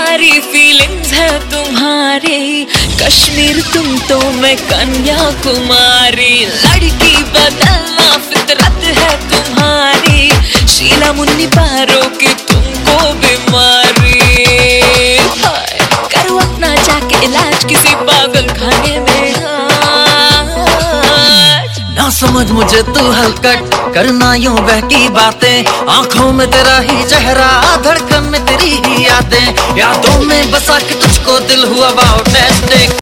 सारी फीलिंग्स है तुम्हारी, कश्मीर तुम तो मैं कन्याकुमारी। लड़की बदलना फितरत है तुम्हारी, शीला मुन्नी पारो की तुमको बीमारी। करो अपना जाके इलाज किसी पागल खाने में। ना समझ मुझे तू हलकट, करना यूं बहकी बातें, आंखों में तेरा ही चेहरा, धड़कन में तेरी ही यादें, यादों में बसा के तुझको दिल हुआ अबाउट